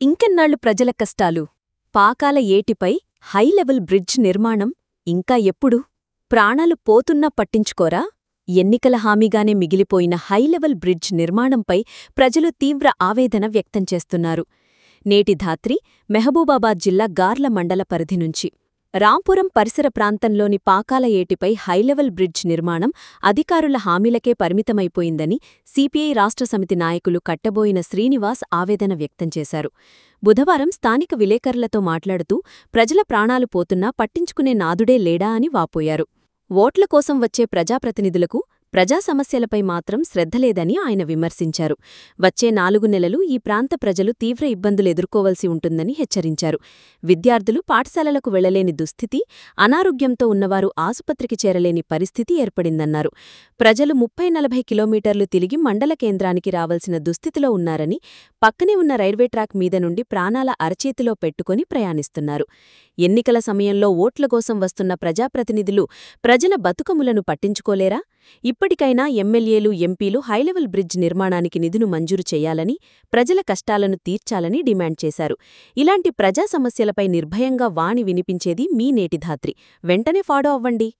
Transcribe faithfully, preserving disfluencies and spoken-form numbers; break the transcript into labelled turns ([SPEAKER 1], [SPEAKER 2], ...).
[SPEAKER 1] ఇంకెన్నాళ్లు ప్రజల కష్టాలు? Pakala ఏటిపై high level bridge నిర్మాణం ఇంకా ఎప్పుడు? ప్రాణాలు పోతున్నా పట్టించుకోరా? ఎన్నికల హామీగానే మిగిలిపోయిన హైలెవెల్ బ్రిడ్జ్ నిర్మాణంపై ప్రజలు తీవ్ర ఆవేదన వ్యక్తం చేస్తున్నారు. నేటి ధాత్రి మెహబూబాబాద్ జిల్లా గార్ల మండల పరిధి నుంచి రాంపురం పరిసర ప్రాంతంలోని పాకాల ఏటిపై హైలెవెల్ బ్రిడ్జ్ నిర్మాణం అధికారుల హామీలకే పరిమితమైపోయిందని సిపిఐ రాష్ట్ర సమితి నాయకులు కట్టబోయిన శ్రీనివాస్ ఆవేదన వ్యక్తం చేశారు. బుధవారం స్థానిక విలేకరులతో మాట్లాడుతూ ప్రజల ప్రాణాలు పోతున్నా పట్టించుకునే నాదుడే లేడా అని వాపోయారు. ఓట్ల కోసం వచ్చే ప్రజాప్రతినిధులకు ప్రజా సమస్యలపై మాత్రం శ్రద్ధలేదని ఆయన విమర్శించారు. వచ్చే నాలుగు నెలలు ఈ ప్రాంత ప్రజలు తీవ్ర ఇబ్బందులెదుర్కోవలసి ఉంటుందని హెచ్చరించారు. విద్యార్థులు పాఠశాలలకు వెళ్లలేని దుస్థితి, అనారోగ్యంతో ఉన్నవారు ఆసుపత్రికి చేరలేని పరిస్థితి ఏర్పడిందన్నారు. ప్రజలు ముప్పై నలభై కిలోమీటర్లు తిరిగి మండల కేంద్రానికి రావలసిన దుస్థితిలో ఉన్నారని, పక్కనే ఉన్న రైల్వే ట్రాక్ మీద నుండి ప్రాణాల అరచేతిలో పెట్టుకుని ప్రయాణిస్తున్నారు. ఎన్నికల సమయంలో ఓట్ల కోసం వస్తున్న ప్రజాప్రతినిధులు ప్రజల బతుకములను పట్టించుకోలేరా? ఇప్పటికైనా ఎమ్మెల్యేలు, ఎంపీలు హైలెవెల్ బ్రిడ్జ్ నిర్మాణానికి నిధులు మంజూరు చేయాలని, ప్రజల కష్టాలను తీర్చాలని డిమాండ్ చేశారు. ఇలాంటి ప్రజా సమస్యలపై నిర్భయంగా వాణి వినిపించేది మీ నేటి ధాత్రి. వెంటనే ఫాలో అవ్వండి.